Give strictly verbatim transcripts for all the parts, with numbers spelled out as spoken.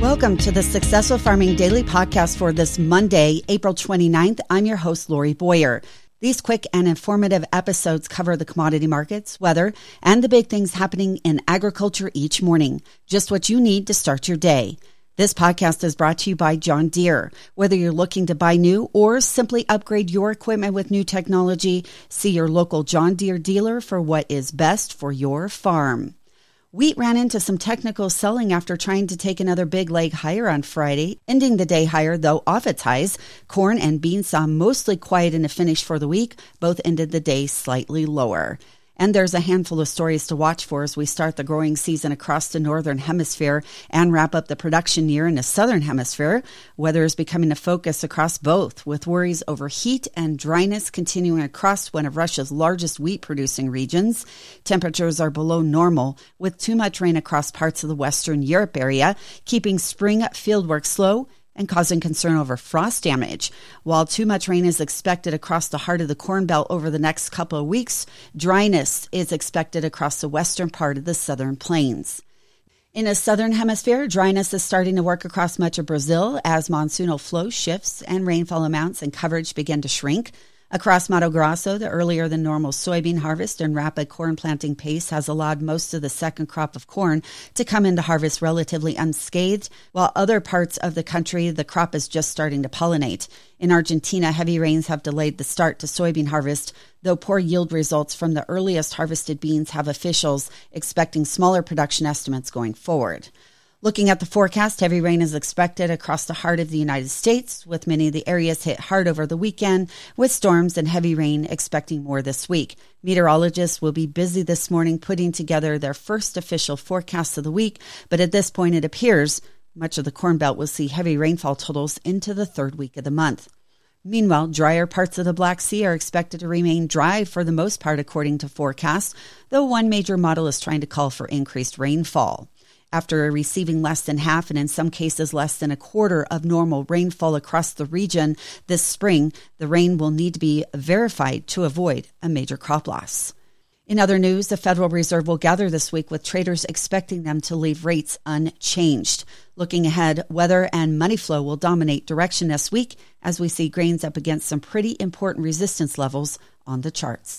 Welcome to the Successful Farming Daily Podcast for this Monday, April twenty-ninth. I'm your host, Lori Boyer. These quick and informative episodes cover the commodity markets, weather, and the big things happening in agriculture each morning. Just what you need to start your day. This podcast is brought to you by John Deere. Whether you're looking to buy new or simply upgrade your equipment with new technology, see your local John Deere dealer for what is best for your farm. Wheat ran into some technical selling after trying to take another big leg higher on Friday, ending the day higher, though off its highs. Corn and beans saw mostly quiet in the finish for the week. Both ended the day slightly lower. And there's a handful of stories to watch for as we start the growing season across the northern hemisphere and wrap up the production year in the southern hemisphere. Weather is becoming a focus across both, with worries over heat and dryness continuing across one of Russia's largest wheat-producing regions. Temperatures are below normal, with too much rain across parts of the Western Europe area, keeping spring fieldwork slow and causing concern over frost damage. While too much rain is expected across the heart of the Corn Belt over the next couple of weeks, dryness is expected across the western part of the southern plains. In the southern hemisphere, dryness is starting to work across much of Brazil as monsoonal flow shifts and rainfall amounts and coverage begin to shrink. Across Mato Grosso, the earlier than normal soybean harvest and rapid corn planting pace has allowed most of the second crop of corn to come into harvest relatively unscathed, while other parts of the country, the crop is just starting to pollinate. In Argentina, heavy rains have delayed the start to soybean harvest, though poor yield results from the earliest harvested beans have officials expecting smaller production estimates going forward. Looking at the forecast, heavy rain is expected across the heart of the United States, with many of the areas hit hard over the weekend, with storms and heavy rain expecting more this week. Meteorologists will be busy this morning putting together their first official forecast of the week, but at this point it appears much of the Corn Belt will see heavy rainfall totals into the third week of the month. Meanwhile, drier parts of the Black Sea are expected to remain dry for the most part according to forecasts, though one major model is trying to call for increased rainfall. After receiving less than half and in some cases less than a quarter of normal rainfall across the region this spring, the rain will need to be verified to avoid a major crop loss. In other news, the Federal Reserve will gather this week with traders expecting them to leave rates unchanged. Looking ahead, weather and money flow will dominate direction this week as we see grains up against some pretty important resistance levels on the charts.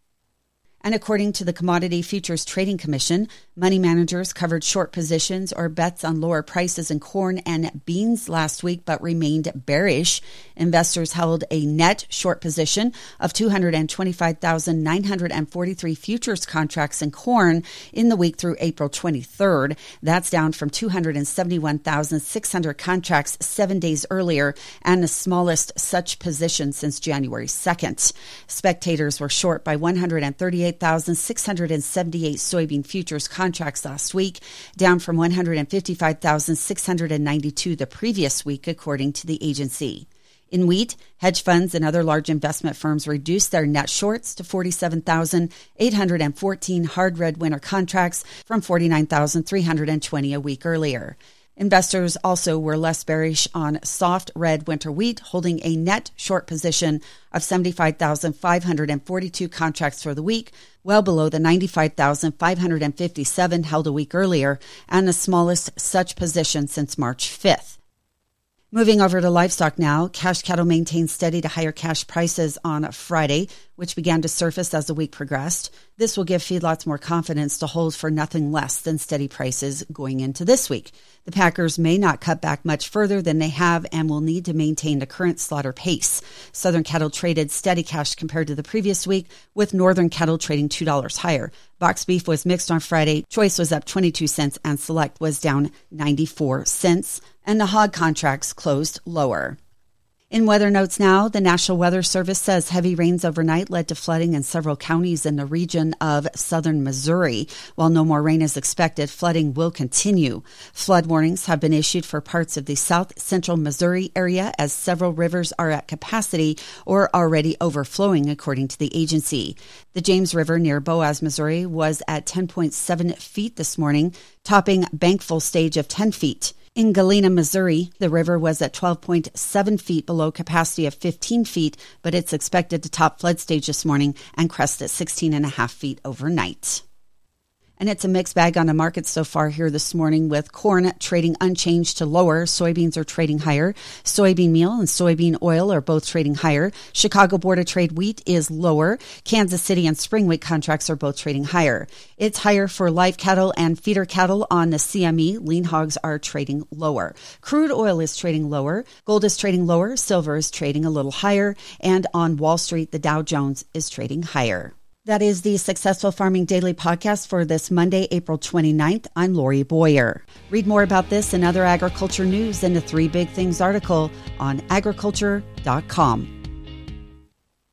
And according to the Commodity Futures Trading Commission, money managers covered short positions or bets on lower prices in corn and beans last week, but remained bearish. Investors held a net short position of two hundred twenty-five thousand nine hundred forty-three futures contracts in corn in the week through April twenty-third. That's down from two hundred seventy-one thousand six hundred contracts seven days earlier and the smallest such position since January second. Spectators were short by one hundred thirty-eight thousand six hundred seventy-eight soybean futures contracts last week, down from one hundred fifty-five thousand six hundred ninety-two the previous week, according to the agency. In wheat, hedge funds and other large investment firms reduced their net shorts to forty-seven thousand eight hundred fourteen hard red winter contracts from forty-nine thousand three hundred twenty a week earlier. Investors also were less bearish on soft red winter wheat, holding a net short position of seventy-five thousand five hundred forty-two contracts for the week, well below the ninety-five thousand five hundred fifty-seven held a week earlier, and the smallest such position since March fifth. Moving over to livestock now, cash cattle maintained steady to higher cash prices on Friday, which began to surface as the week progressed. This will give feedlots more confidence to hold for nothing less than steady prices going into this week. The packers may not cut back much further than they have and will need to maintain the current slaughter pace. Southern cattle traded steady cash compared to the previous week, with northern cattle trading two dollars higher. Box beef was mixed on Friday. Choice was up twenty-two cents and select was down ninety-four cents, and the hog contracts closed lower. In weather notes now, the National Weather Service says heavy rains overnight led to flooding in several counties in the region of southern Missouri. While no more rain is expected, flooding will continue. Flood warnings have been issued for parts of the south central Missouri area as several rivers are at capacity or already overflowing, according to the agency. The James River near Boaz, Missouri was at ten point seven feet this morning, topping bankful stage of ten feet. In Galena, Missouri, the river was at twelve point seven feet below capacity of fifteen feet, but it's expected to top flood stage this morning and crest at sixteen and a half feet overnight. And it's a mixed bag on the market so far here this morning, with corn trading unchanged to lower. Soybeans are trading higher. Soybean meal and soybean oil are both trading higher. Chicago Board of Trade wheat is lower. Kansas City and spring wheat contracts are both trading higher. It's higher for live cattle and feeder cattle on the C M E. Lean hogs are trading lower. Crude oil is trading lower. Gold is trading lower. Silver is trading a little higher. And on Wall Street, the Dow Jones is trading higher. That is the Successful Farming Daily podcast for this Monday, April twenty-ninth. I'm Lori Boyer. Read more about this and other agriculture news in the Three Big Things article on agriculture dot com.